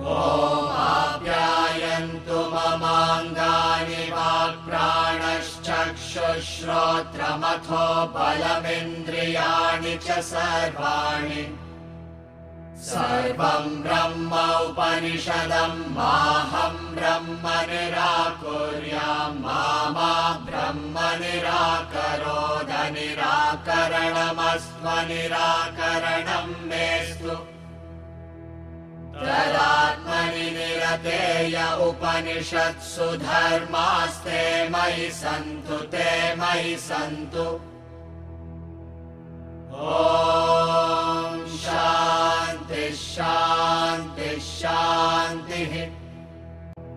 ॐ आप्यायन्तु ममाङ्गानि वाक्प्राणश्चक्षुश्रोत्रमथो बलमिन्द्रियाणि च सर्वाणि सर्वं ब्रह्म उपनिषदं माहं ब्रह्म निराकुर्याम् मा ब्रह्म निराकरोद निराकरणमस्त्वनिराकरणं मेस्तु तदात्मनि निरतेय उपनिषत्सु धर्मास्ते मयि सन्तु ते मयि सन्तु। ॐ शान्ति शान्ति शान्तिः।